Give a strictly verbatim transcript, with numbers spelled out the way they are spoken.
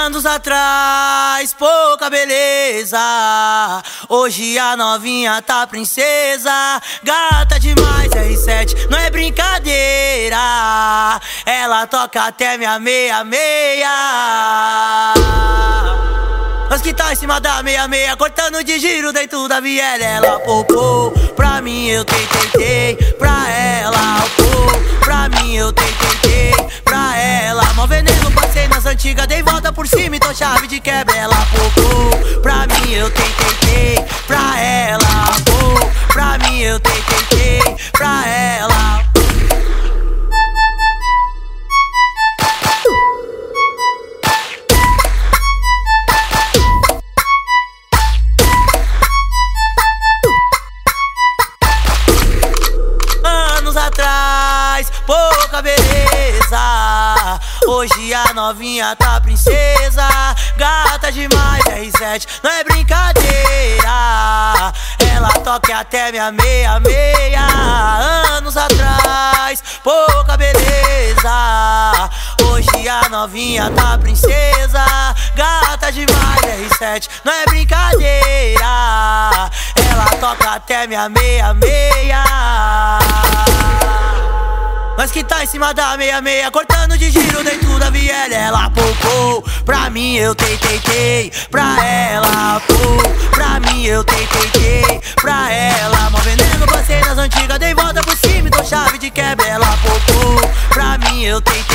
Anos atrás, pouca beleza. Hoje a novinha tá princesa. Gata demais, R sete, não é brincadeira. Ela toca até minha meia-meia. Nós que tá em cima da meia-meia, cortando de giro dentro da viela. Ela popou, pra mim eu tentei, tei, pra ela pô. Pra mim eu tentei, tei, pra ela. Mó veneno, passei nas antigas, dei volta por cima e tô chave de quebra. Ela popou, pra mim eu tentei, tei, pra ela pô. Pra mim eu tentei, tei, pra ela. Atrás, pouca beleza. Hoje a novinha tá princesa. Gata demais, R sete, não é brincadeira. Ela toca até minha meia-meia. Anos atrás, pouca beleza. Hoje a novinha tá princesa. Gata demais, R sete, não é brincadeira. Ela toca até minha meia-meia. Nós que tá em cima da meia-meia, cortando de giro dentro da viela. Ela popou, pra mim eu tentei, tei, pra ela pô. Pra mim eu tentei, tei, pra ela. Mó veneno, passei nas antigas, dei volta por cima e tô chave de quebra. Ela popou, pra mim eu tentei.